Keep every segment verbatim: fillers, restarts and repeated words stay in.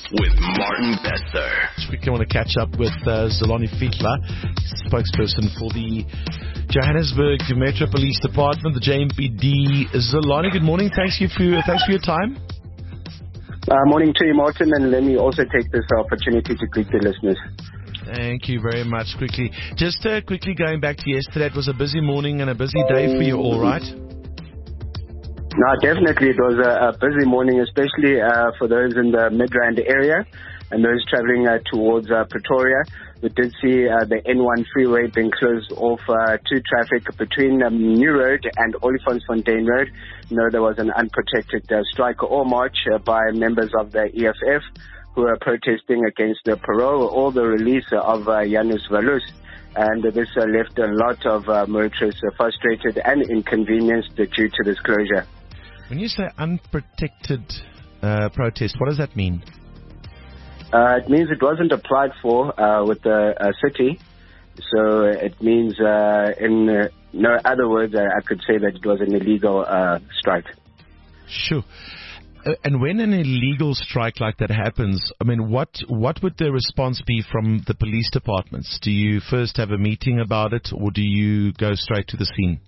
with Martin Bester. We want to catch up with uh, Zolani Fiedler, spokesperson for the Johannesburg Metro Police Department, the J M P D. Zolani, good morning. Thanks you for thanks for your time. Uh, morning to you, Martin, and let me also take this opportunity to greet the listeners. Thank you very much. Quickly, just uh, quickly going back to yesterday, it was a busy morning and a busy day for you, all right? No, definitely it was a, a busy morning, especially uh, for those in the Midrand area and those traveling uh, towards uh, Pretoria. We did see uh, the N one freeway being closed off uh, to traffic between um, New Road and Olifantsfontein Road. You know, there was an unprotected uh, strike or march uh, by members of the E F F who are protesting against the parole or the release of uh, Janus Valus. And this uh, left a lot of uh, motorists uh, frustrated and inconvenienced due to this closure. When you say unprotected uh, protest, what does that mean? Uh, it means it wasn't applied for uh, with the uh, city. So it means, uh, in uh, no other words, uh, I could say that it was an illegal uh, strike. Sure. Uh, and when an illegal strike like that happens, I mean, what what would the response be from the police departments? Do you first have a meeting about it, or do you go straight to the scene?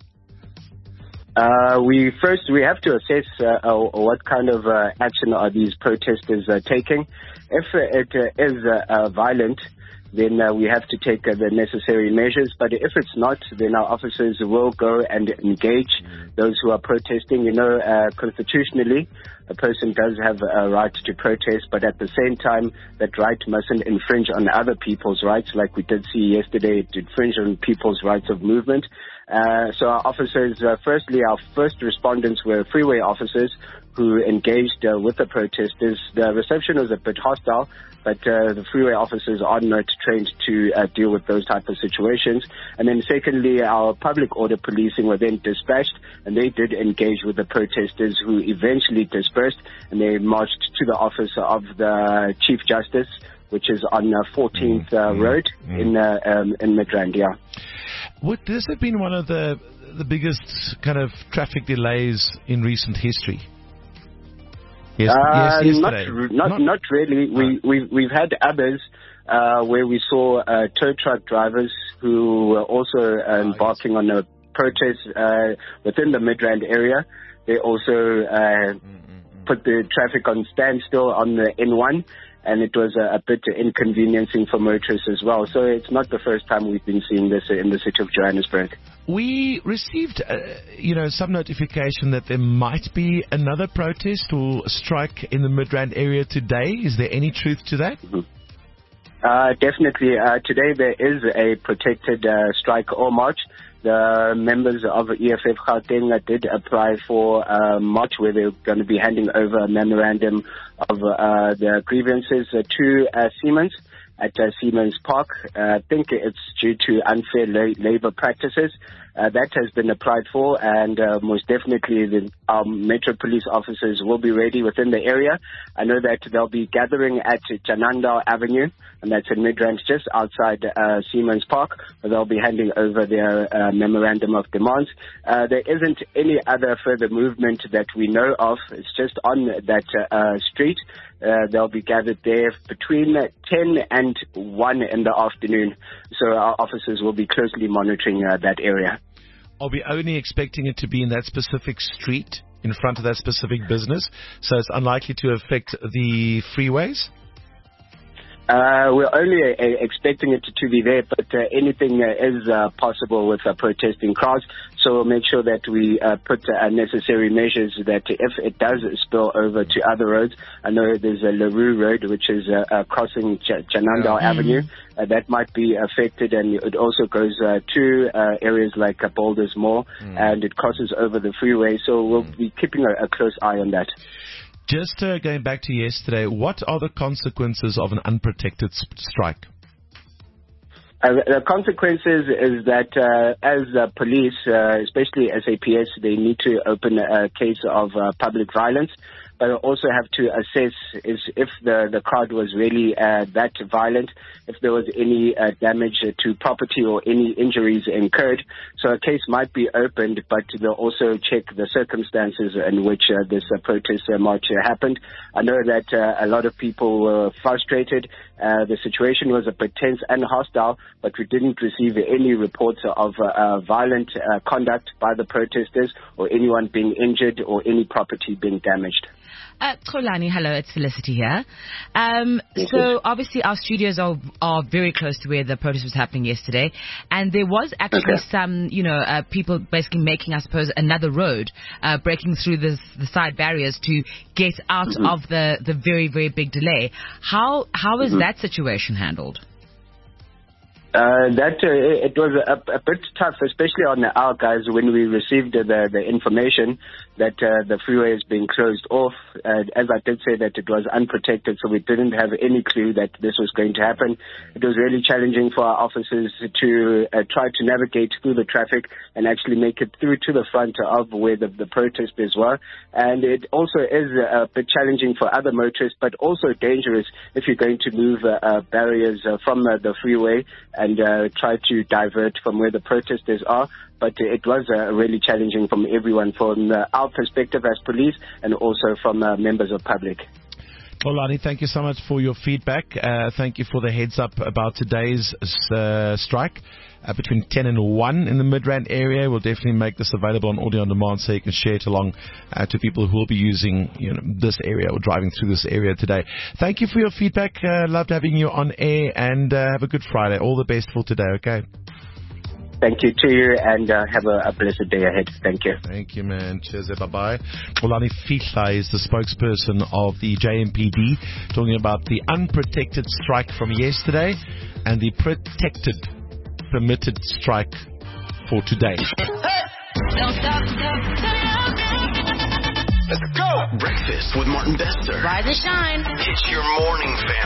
Uh, we first we have to assess uh, uh, what kind of uh, action are these protesters uh, taking. If uh, it uh, is uh, uh, violent, then uh, we have to take uh, the necessary measures. But if it's not, then our officers will go and engage those who are protesting. You know, uh, constitutionally, a person does have a right to protest, but at the same time, that right mustn't infringe on other people's rights, like we did see yesterday. It infringed on people's rights of movement. Uh, so our officers, uh, firstly, our first respondents were freeway officers who engaged uh, with the protesters. The reception was a bit hostile, but uh, the freeway officers are not trained to uh, deal with those type of situations. And then secondly, our public order policing were then dispatched, and they did engage with the protesters who eventually dispersed, and they marched to the office of the Chief Justice, which is on uh, fourteenth uh, mm, Road mm. in uh, um, in Midrand, yeah. Would this have been one of the the biggest kind of traffic delays in recent history? Yes, uh, yes not, yesterday. not, not not really. We, we've, we've had others uh, where we saw uh, tow truck drivers who were also uh, embarking on a protest uh, within the Midrand area. They also uh, mm-hmm. put the traffic on standstill on the N one. And it was a, a bit inconveniencing for motorists as well. So it's not the first time we've been seeing this in the city of Johannesburg. We received, uh, you know, some notification that there might be another protest or strike in the Midrand area today. Is there any truth to that? Mm-hmm. Uh, definitely. Uh, today there is a protected uh, strike or march. The members of E F F Gauteng did apply for a march where they're going to be handing over a memorandum of uh, their grievances uh, to uh, Siemens at uh, Siemens Park. Uh, I think it's due to unfair la- labor practices. Uh, that has been applied for, and uh, most definitely the um, Metro Police officers will be ready within the area. I know that they'll be gathering at Jananda Avenue, and that's in Midrand, just outside uh, Siemens Park, where they'll be handing over their uh, memorandum of demands. Uh, there isn't any other further movement that we know of. It's just on that uh, street. Uh, they'll be gathered there between ten and one in the afternoon. So our officers will be closely monitoring uh, that area. Are we only expecting it to be in that specific street, in front of that specific business, so it's unlikely to affect the freeways? Uh, we're only uh, expecting it to be there, but uh, anything uh, is uh, possible with uh, protesting crowds. So we'll make sure that we uh, put uh, necessary measures that if it does spill over to other roads, I know there's a LaRue Road, which is uh, uh, crossing Ch- Chanandal yeah. Avenue. Uh, that might be affected, and it also goes uh, to uh, areas like uh, Boulders Mall, mm. and it crosses over the freeway. So we'll mm. be keeping a, a close eye on that. Just uh, going back to yesterday, what are the consequences of an unprotected sp- strike? Uh, the consequences is that uh, as uh, police, uh, especially S A P S, they need to open a case of uh, public violence. but also have to assess is if the, the crowd was really uh, that violent, if there was any uh, damage to property or any injuries incurred. So a case might be opened, but they'll also check the circumstances in which uh, this uh, protest uh, march uh, happened. I know that uh, a lot of people were frustrated. Uh, the situation was a bit tense and hostile, but we didn't receive any reports of uh, uh, violent uh, conduct by the protesters or anyone being injured or any property being damaged. Uh, Xolani, hello, it's Felicity here. Um, so obviously our studios are are very close to where the protest was happening yesterday, and there was actually okay. some, you know, uh, people basically making, I suppose, another road, uh, breaking through the the side barriers to get out mm-hmm. of the the very very big delay. How how is mm-hmm. that situation handled? Uh, that uh, it was a, a bit tough, especially on our guys when we received the the information that uh, the freeway is being closed off. Uh, as I did say, that it was unprotected, so we didn't have any clue that this was going to happen. It was really challenging for our officers to uh, try to navigate through the traffic and actually make it through to the front of where the, the protesters were. And it also is a bit challenging for other motorists, but also dangerous if you're going to move uh, uh, barriers uh, from uh, the freeway and uh, try to divert from where the protesters are. But it was uh, really challenging from everyone, from uh, our perspective as police and also from uh, members of public. Xolani, thank you so much for your feedback. Uh, thank you for the heads up about today's uh, strike uh, between ten and one in the Midrand area. We'll definitely make this available on audio on demand so you can share it along uh, to people who will be using you know, this area or driving through this area today. Thank you for your feedback. Uh, loved having you on air, and uh, have a good Friday. All the best for today, okay? Thank you to you, and uh, have a, a blessed day ahead. Thank you. Thank you, man. Cheers, bye-bye. Xolani Fihla is the spokesperson of the J M P D, talking about the unprotected strike from yesterday and the protected, permitted strike for today. Let's go! Breakfast with Martin Bester. Rise and shine. It's your morning fix.